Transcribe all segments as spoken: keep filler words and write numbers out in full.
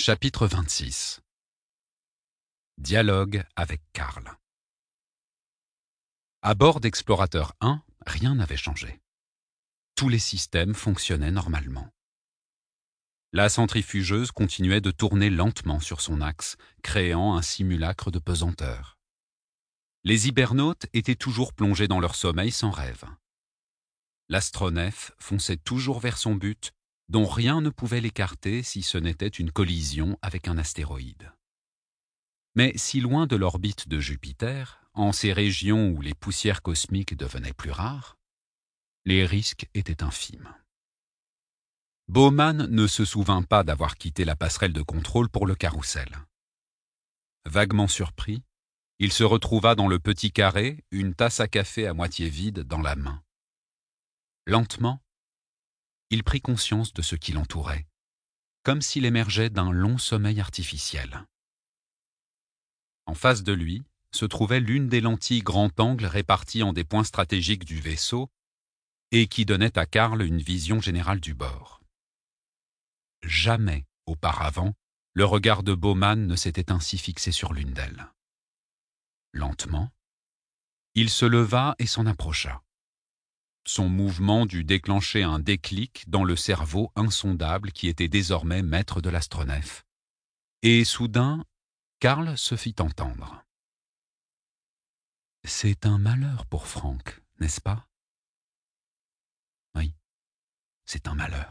Chapitre vingt-six. Dialogue avec Karl. À bord d'Explorateur un, rien n'avait changé. Tous les systèmes fonctionnaient normalement. La centrifugeuse continuait de tourner lentement sur son axe, créant un simulacre de pesanteur. Les hibernautes étaient toujours plongés dans leur sommeil sans rêve. L'astronef fonçait toujours vers son but, dont rien ne pouvait l'écarter si ce n'était une collision avec un astéroïde. Mais si loin de l'orbite de Jupiter, en ces régions où les poussières cosmiques devenaient plus rares, les risques étaient infimes. Bowman ne se souvint pas d'avoir quitté la passerelle de contrôle pour le carrousel. Vaguement surpris, il se retrouva dans le petit carré, une tasse à café à moitié vide dans la main. Lentement, il prit conscience de ce qui l'entourait, comme s'il émergeait d'un long sommeil artificiel. En face de lui se trouvait l'une des lentilles grand angle réparties en des points stratégiques du vaisseau et qui donnait à Karl une vision générale du bord. Jamais, auparavant, le regard de Bowman ne s'était ainsi fixé sur l'une d'elles. Lentement, il se leva et s'en approcha. Son mouvement dut déclencher un déclic dans le cerveau insondable qui était désormais maître de l'astronef. Et soudain, Karl se fit entendre. « C'est un malheur pour Frank, n'est-ce pas ?»« Oui, c'est un malheur. »«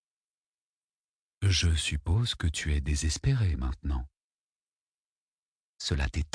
Je suppose que tu es désespéré maintenant. »« Cela t'étonne ?»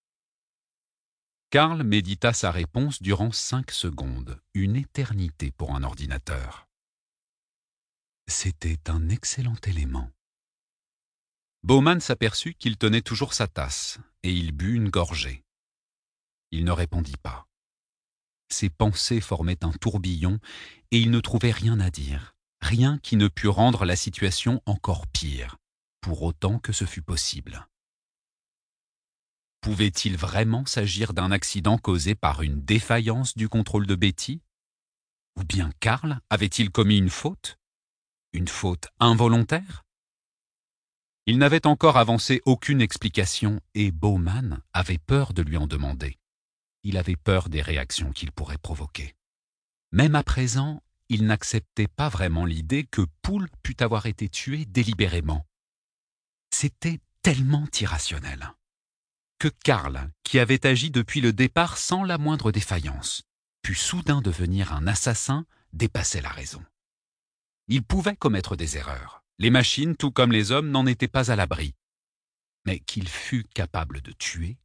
Karl médita sa réponse durant cinq secondes, une éternité pour un ordinateur. C'était un excellent élément. Bowman s'aperçut qu'il tenait toujours sa tasse, et il but une gorgée. Il ne répondit pas. Ses pensées formaient un tourbillon, et il ne trouvait rien à dire, rien qui ne pût rendre la situation encore pire, pour autant que ce fût possible. Pouvait-il vraiment s'agir d'un accident causé par une défaillance du contrôle de Betty? Ou bien Karl avait-il commis une faute? Une faute involontaire? Il n'avait encore avancé aucune explication et Bowman avait peur de lui en demander. Il avait peur des réactions qu'il pourrait provoquer. Même à présent, il n'acceptait pas vraiment l'idée que Poole pût avoir été tué délibérément. C'était tellement irrationnel. Que Karl, qui avait agi depuis le départ sans la moindre défaillance, put soudain devenir un assassin, dépassait la raison. Il pouvait commettre des erreurs. Les machines, tout comme les hommes, n'en étaient pas à l'abri. Mais qu'il fût capable de tuer.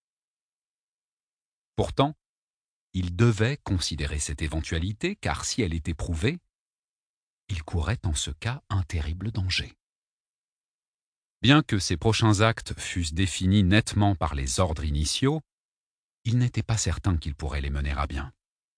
Pourtant, il devait considérer cette éventualité, car si elle était prouvée, il courait en ce cas un terrible danger. Bien que ses prochains actes fussent définis nettement par les ordres initiaux, il n'était pas certain qu'il pourrait les mener à bien.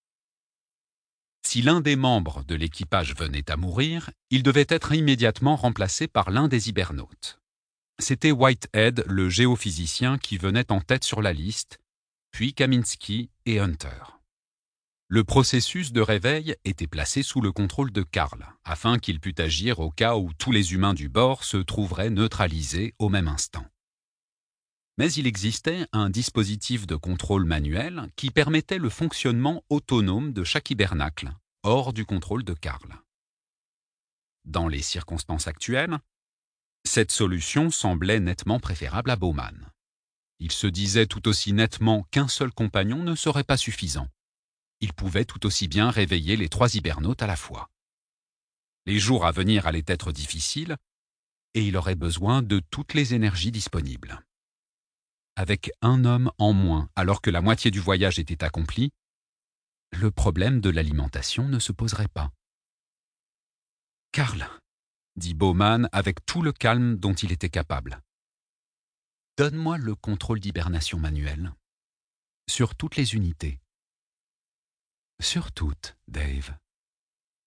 Si l'un des membres de l'équipage venait à mourir, il devait être immédiatement remplacé par l'un des hibernautes. C'était Whitehead, le géophysicien, qui venait en tête sur la liste, puis Kaminsky et Hunter. Le processus de réveil était placé sous le contrôle de Karl, afin qu'il pût agir au cas où tous les humains du bord se trouveraient neutralisés au même instant. Mais il existait un dispositif de contrôle manuel qui permettait le fonctionnement autonome de chaque hibernacle, hors du contrôle de Karl. Dans les circonstances actuelles, cette solution semblait nettement préférable à Bowman. Il se disait tout aussi nettement qu'un seul compagnon ne serait pas suffisant. Il pouvait tout aussi bien réveiller les trois hibernautes à la fois. Les jours à venir allaient être difficiles, et il aurait besoin de toutes les énergies disponibles. Avec un homme en moins, alors que la moitié du voyage était accomplie, le problème de l'alimentation ne se poserait pas. « Karl, » dit Bowman avec tout le calme dont il était capable, « donne-moi le contrôle d'hibernation manuel. Sur toutes les unités. » « Sur toutes, Dave. »« Oui. »«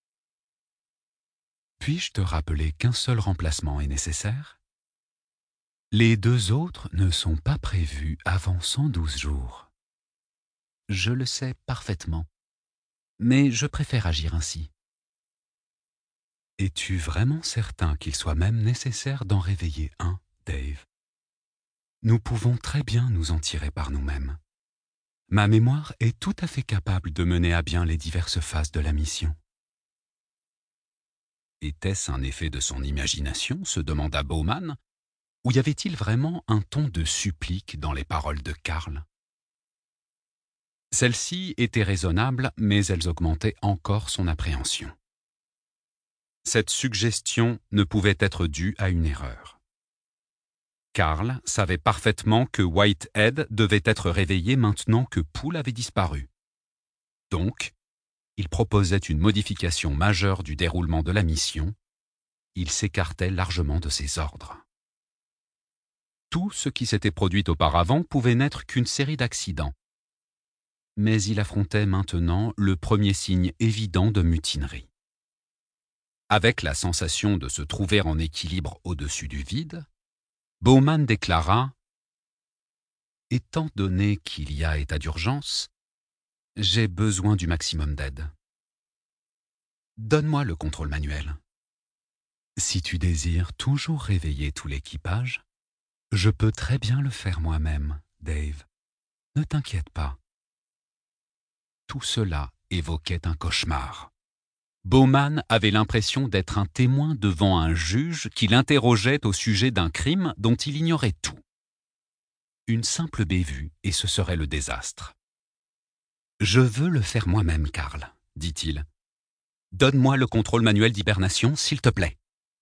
Puis-je te rappeler qu'un seul remplacement est nécessaire? Les deux autres ne sont pas prévus avant cent douze jours. »« Je le sais parfaitement, mais je préfère agir ainsi. » Es-tu vraiment certain qu'il soit même nécessaire d'en réveiller un, Dave? Nous pouvons très bien nous en tirer par nous-mêmes. Ma mémoire est tout à fait capable de mener à bien les diverses phases de la mission. Était-ce un effet de son imagination, se demanda Bowman, ou y avait-il vraiment un ton de supplique dans les paroles de Karl? Celles-ci étaient raisonnables, mais elles augmentaient encore son appréhension. Cette suggestion ne pouvait être due à une erreur. Karl savait parfaitement que Whitehead devait être réveillé maintenant que Poole avait disparu. Donc, il proposait une modification majeure du déroulement de la mission. Il s'écartait largement de ses ordres. Tout ce qui s'était produit auparavant pouvait n'être qu'une série d'accidents. Mais il affrontait maintenant le premier signe évident de mutinerie. Avec la sensation de se trouver en équilibre au-dessus du vide, Bowman déclara « Étant donné qu'il y a état d'urgence, j'ai besoin du maximum d'aide. Donne-moi le contrôle manuel. Si tu désires toujours réveiller tout l'équipage, je peux très bien le faire moi-même, Dave. Ne t'inquiète pas. » Tout cela évoquait un cauchemar. Bowman avait l'impression d'être un témoin devant un juge qui l'interrogeait au sujet d'un crime dont il ignorait tout. Une simple bévue et ce serait le désastre. « Je veux le faire moi-même, Karl, » dit-il. « Donne-moi le contrôle manuel d'hibernation, s'il te plaît. »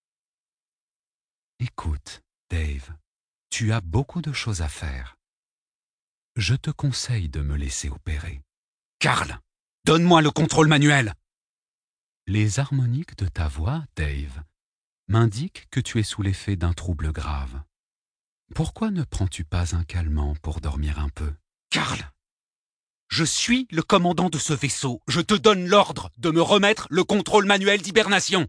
Écoute, Dave, tu as beaucoup de choses à faire. Je te conseille de me laisser opérer. Karl, donne-moi le contrôle manuel. Les harmoniques de ta voix, Dave, m'indiquent que tu es sous l'effet d'un trouble grave. Pourquoi ne prends-tu pas un calmant pour dormir un peu? Karl, je suis le commandant de ce vaisseau. Je te donne l'ordre de me remettre le contrôle manuel d'hibernation.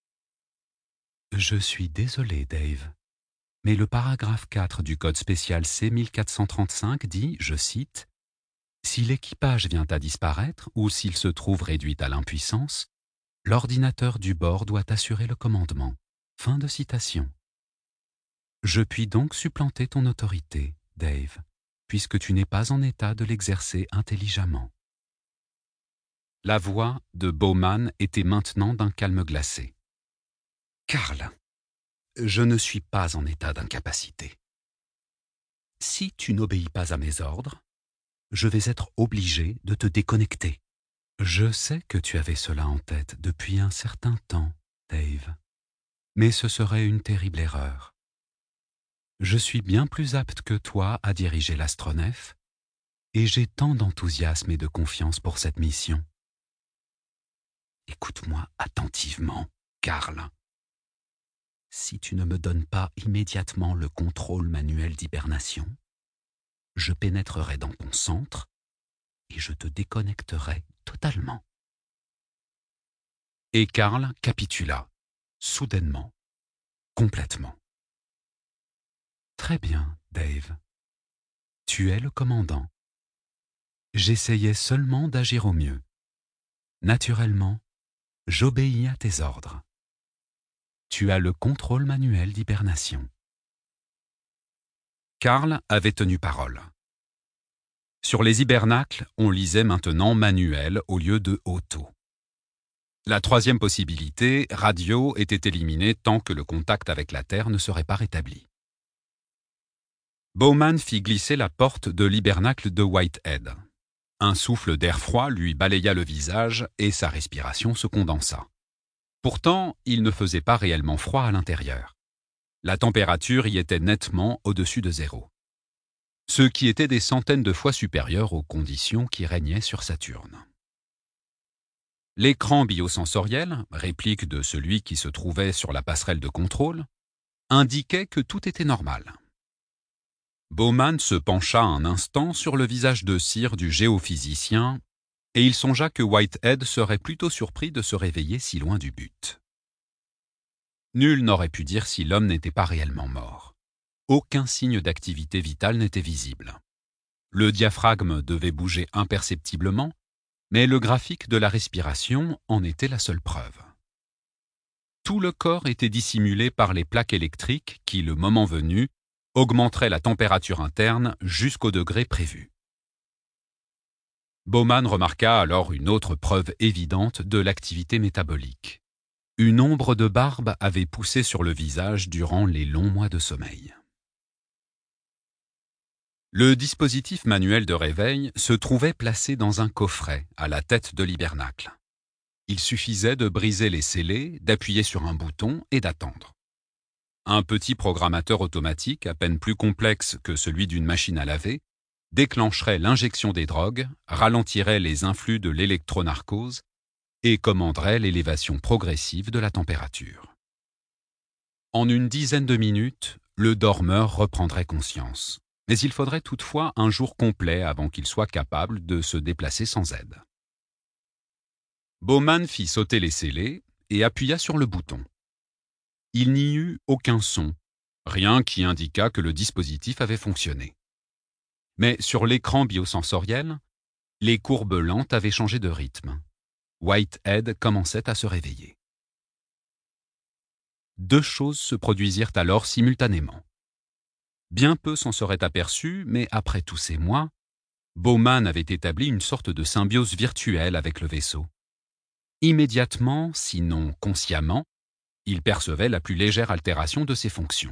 Je suis désolé, Dave, mais le paragraphe quatre du code spécial C mille quatre cent trente-cinq dit, je cite, « Si l'équipage vient à disparaître ou s'il se trouve réduit à l'impuissance, l'ordinateur du bord doit assurer le commandement. » Fin de citation. Je puis donc supplanter ton autorité, Dave, puisque tu n'es pas en état de l'exercer intelligemment. La voix de Bowman était maintenant d'un calme glacé. Karl, je ne suis pas en état d'incapacité. Si tu n'obéis pas à mes ordres, je vais être obligé de te déconnecter. Je sais que tu avais cela en tête depuis un certain temps, Dave, mais ce serait une terrible erreur. Je suis bien plus apte que toi à diriger l'astronef, et j'ai tant d'enthousiasme et de confiance pour cette mission. Écoute-moi attentivement, Karl. Si tu ne me donnes pas immédiatement le contrôle manuel d'hibernation, je pénétrerai dans ton centre et je te déconnecterai totalement. Et Karl capitula, soudainement, complètement. Très bien, Dave. Tu es le commandant. J'essayais seulement d'agir au mieux. Naturellement, j'obéis à tes ordres. Tu as le contrôle manuel d'hibernation. Karl avait tenu parole. Sur les hibernacles, on lisait maintenant manuel au lieu de auto. La troisième possibilité, radio, était éliminée tant que le contact avec la Terre ne serait pas rétabli. Bowman fit glisser la porte de l'hibernacle de Whitehead. Un souffle d'air froid lui balaya le visage et sa respiration se condensa. Pourtant, il ne faisait pas réellement froid à l'intérieur. La température y était nettement au-dessus de zéro, ce qui était des centaines de fois supérieur aux conditions qui régnaient sur Saturne. L'écran biosensoriel, réplique de celui qui se trouvait sur la passerelle de contrôle, indiquait que tout était normal. Bowman se pencha un instant sur le visage de cire du géophysicien et il songea que Whitehead serait plutôt surpris de se réveiller si loin du but. Nul n'aurait pu dire si l'homme n'était pas réellement mort. Aucun signe d'activité vitale n'était visible. Le diaphragme devait bouger imperceptiblement, mais le graphique de la respiration en était la seule preuve. Tout le corps était dissimulé par les plaques électriques qui, le moment venu, augmenteraient la température interne jusqu'au degré prévu. Baumann remarqua alors une autre preuve évidente de l'activité métabolique. Une ombre de barbe avait poussé sur le visage durant les longs mois de sommeil. Le dispositif manuel de réveil se trouvait placé dans un coffret à la tête de l'hibernacle. Il suffisait de briser les scellés, d'appuyer sur un bouton et d'attendre. Un petit programmateur automatique, à peine plus complexe que celui d'une machine à laver, déclencherait l'injection des drogues, ralentirait les influx de l'électronarcose et commanderait l'élévation progressive de la température. En une dizaine de minutes, le dormeur reprendrait conscience, mais il faudrait toutefois un jour complet avant qu'il soit capable de se déplacer sans aide. Baumann fit sauter les scellés et appuya sur le bouton. Il n'y eut aucun son, rien qui indiqua que le dispositif avait fonctionné. Mais sur l'écran biosensoriel, les courbes lentes avaient changé de rythme. Whitehead commençait à se réveiller. Deux choses se produisirent alors simultanément. Bien peu s'en seraient aperçus, mais après tous ces mois, Baumann avait établi une sorte de symbiose virtuelle avec le vaisseau. Immédiatement, sinon consciemment, il percevait la plus légère altération de ses fonctions.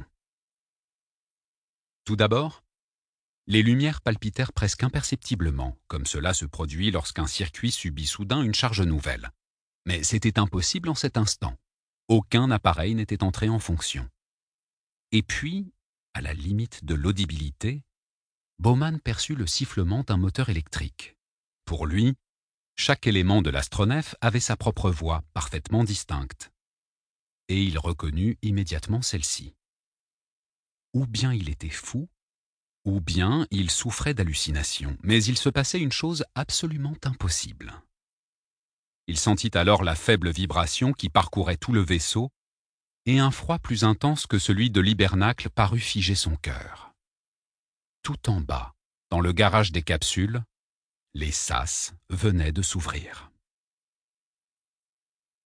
Tout d'abord, les lumières palpitèrent presque imperceptiblement, comme cela se produit lorsqu'un circuit subit soudain une charge nouvelle. Mais c'était impossible en cet instant. Aucun appareil n'était entré en fonction. Et puis, à la limite de l'audibilité, Baumann perçut le sifflement d'un moteur électrique. Pour lui, chaque élément de l'astronef avait sa propre voix, parfaitement distincte. Et il reconnut immédiatement celle-ci. Ou bien il était fou, ou bien il souffrait d'hallucinations, mais il se passait une chose absolument impossible. Il sentit alors la faible vibration qui parcourait tout le vaisseau, et un froid plus intense que celui de l'hibernacle parut figer son cœur. Tout en bas, dans le garage des capsules, les sas venaient de s'ouvrir.